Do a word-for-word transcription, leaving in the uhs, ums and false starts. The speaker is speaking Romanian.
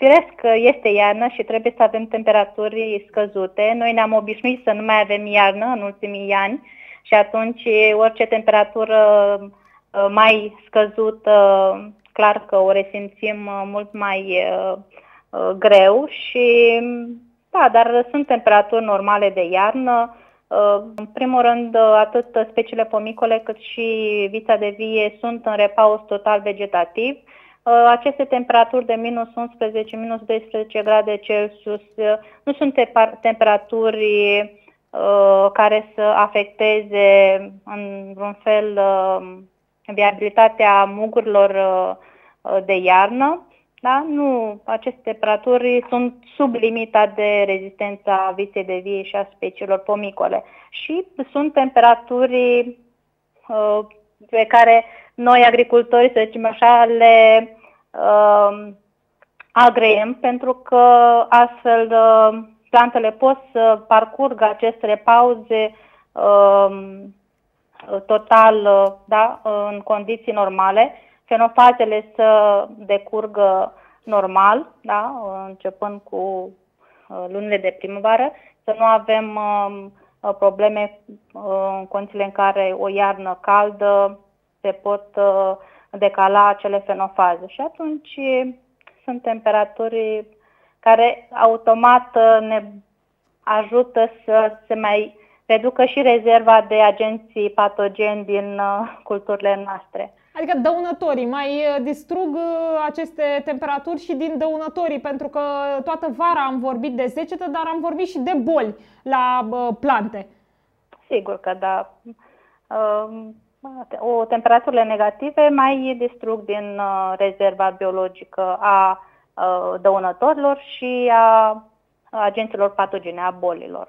firesc că este iarnă și trebuie să avem temperaturi scăzute. Noi ne-am obișnuit să nu mai avem iarnă în ultimii ani și atunci orice temperatură mai scăzută, clar că o resimțim mult mai greu și da, dar sunt temperaturi normale de iarnă. În primul rând, atât speciile pomicole cât și vița de vie sunt în repaus total vegetativ. Aceste temperaturi de minus unsprezece, minus doisprezece grade Celsius nu sunt temperaturi care să afecteze în vreun fel viabilitatea mugurilor de iarnă. Da? Nu, aceste temperaturi sunt sub limita de rezistență a viței de vie și a speciilor pomicole. Și sunt temperaturi uh, pe care noi, agricultorii, să zicem așa, le uh, agreem, pentru că astfel uh, plantele pot să parcurgă aceste repauze uh, total, uh, da, în condiții normale. Fenofazele să decurgă normal, da, începând cu lunile de primăvară, să nu avem uh, probleme uh, în condițiile în care o iarnă caldă se pot uh, decala acele fenofaze. Și atunci sunt temperaturi care automat ne ajută să se mai reducă și rezerva de agenți patogeni din uh, culturile noastre. Adică dăunătorii mai distrug aceste temperaturi și din dăunătorii, pentru că toată vara am vorbit de secetă, dar am vorbit și de boli la plante. Sigur că da. O, temperaturile negative mai distrug din rezerva biologică a dăunătorilor și a agenților patogene, a bolilor.